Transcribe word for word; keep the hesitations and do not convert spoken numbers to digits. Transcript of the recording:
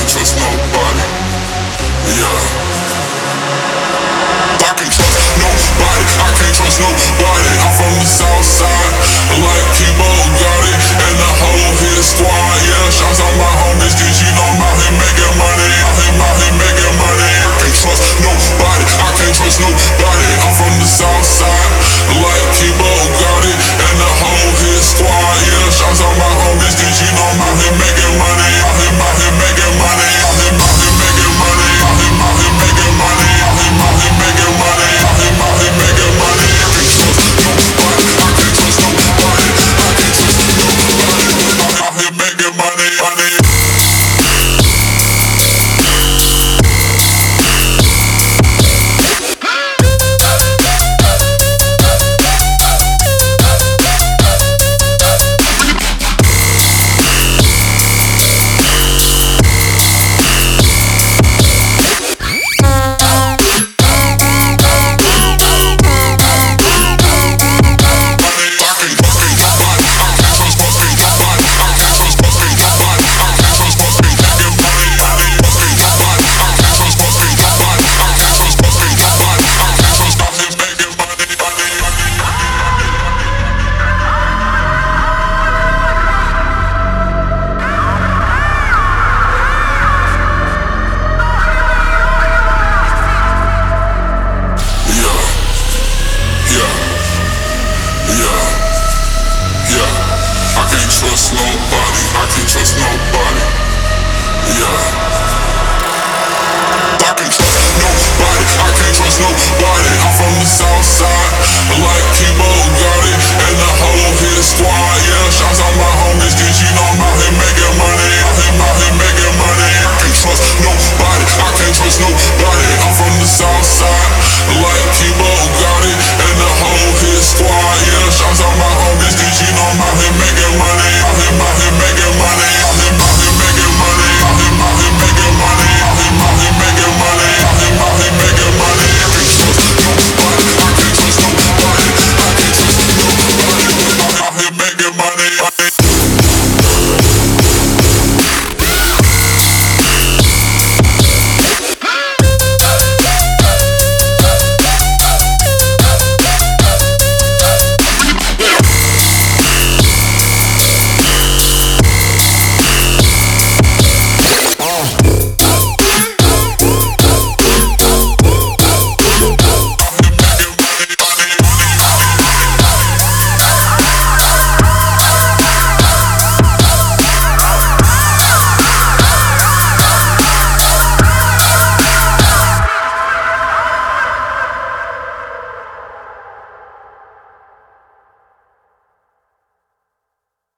trust nobody. Yeah. I can't trust nobody. I can't trust nobody. I'm from the south side, like Kibo got it, and the whole hit squad. Yeah, shots on my homies, cause you know I'm out here making money. Out here, out here making money. I can't trust nobody. I can't trust nobody. I'm from the south side, like Kibo got it, and the whole hit squad. Yeah, shots on my homies, cause you know I'm out here making money. Out here, out here making money. Out here, out here making money. Out here, out here making money. Out here, out here making money. Out here, out here making money. I can't trust nobody. I can't trust nobody. I can't trust nobody. Out here making money. Money. Trust nobody, I can't trust nobody. Yeah. I can't trust nobody, I can't trust nobody. I'm from the south side, like Kibo got it, and I